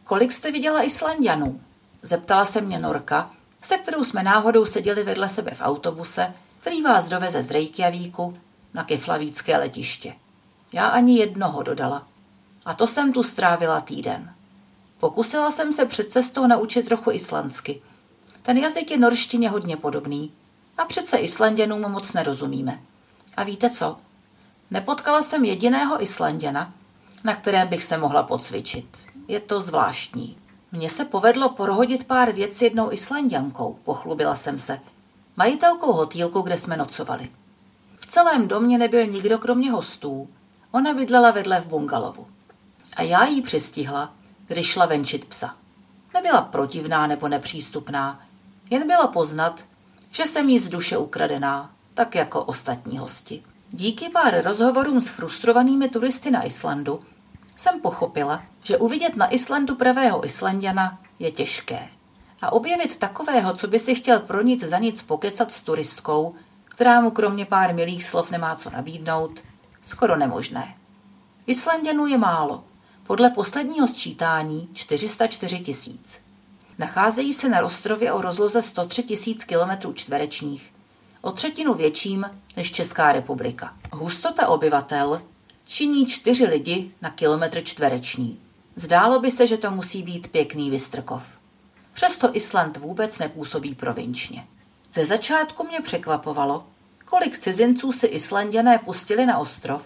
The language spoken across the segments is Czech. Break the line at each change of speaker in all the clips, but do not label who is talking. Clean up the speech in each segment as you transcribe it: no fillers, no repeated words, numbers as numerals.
Kolik jste viděla Islanďanů? Zeptala se mě Norka, se kterou jsme náhodou seděli vedle sebe v autobuse, který vás doveze z Reykjavíku na Keflavícké letiště. Já ani jednoho, dodala. A to jsem tu strávila týden. Pokusila jsem se před cestou naučit trochu islandsky. Ten jazyk je norštině hodně podobný a přece Islanďanům moc nerozumíme. A víte co? Nepotkala jsem jediného Islanďana, na kterém bych se mohla pocvičit. Je to zvláštní. Mně se povedlo prohodit pár věc s jednou Islanďankou, pochlubila jsem se, majitelkou hotýlku, kde jsme nocovali. V celém domě nebyl nikdo kromě hostů, ona bydlela vedle v bungalovu. A já jí přistihla, když šla venčit psa. Nebyla protivná nebo nepřístupná, jen bylo poznat, že jsem jí z duše ukradená, tak jako ostatní hosti. Díky pár rozhovorům s frustrovanými turisty na Islandu jsem pochopila, že uvidět na Islandu pravého Islanďana je těžké. A objevit takového, co by si chtěl pro nic za nic pokecat s turistkou, která mu kromě pár milých slov nemá co nabídnout, skoro nemožné. Islanďanů je málo. Podle posledního sčítání 404 000. Nacházejí se na ostrově o rozloze 103 000 km², o třetinu větším než Česká republika. Hustota obyvatel činí 4 lidi na kilometr čtvereční. Zdálo by se, že to musí být pěkný Vystrkov. Přesto Island vůbec nepůsobí provinčně. Ze začátku mě překvapovalo, kolik cizinců si Islanďané pustili na ostrov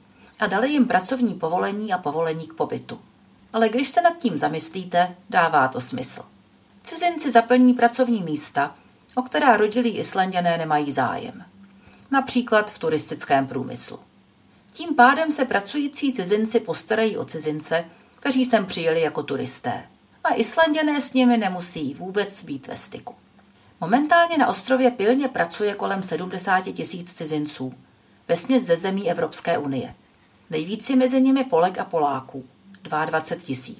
a dali jim pracovní povolení a povolení k pobytu. Ale když se nad tím zamyslíte, dává to smysl. Cizinci zaplní pracovní místa, o která rodilí Islanďané nemají zájem. Například v turistickém průmyslu. Tím pádem se pracující cizinci postarají o cizince, kteří sem přijeli jako turisté. A Islanďané s nimi nemusí vůbec být ve styku. Momentálně na ostrově pilně pracuje kolem 70 000 cizinců, vesměs ze zemí Evropské unie. Nejvíc je mezi nimi Polek a Poláků, 22 000.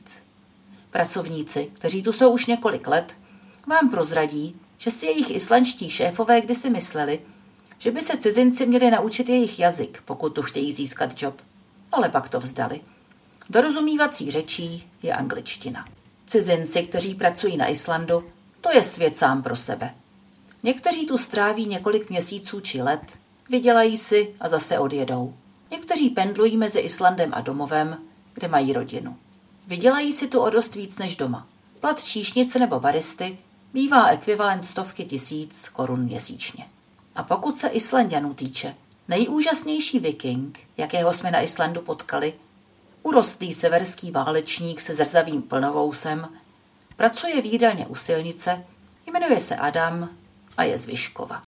Pracovníci, kteří tu jsou už několik let, vám prozradí, že si jejich islandští šéfové kdysi mysleli, že by se cizinci měli naučit jejich jazyk, pokud tu chtějí získat job, ale pak to vzdali. Dorozumívací řečí je angličtina. Cizinci, kteří pracují na Islandu, to je svět sám pro sebe. Někteří tu stráví několik měsíců či let, vydělají si a zase odjedou. Někteří pendlují mezi Islandem a domovem, kde mají rodinu. Vydělají si tu o dost víc než doma. Plat číšnice nebo baristy bývá ekvivalent 100 000 korun měsíčně. A pokud se Islanďanů týče, nejúžasnější viking, jakého jsme na Islandu potkali, urostlý severský válečník se zrzavým plnovousem, pracuje v jídelně u silnice, jmenuje se Adam a je z Vyškova.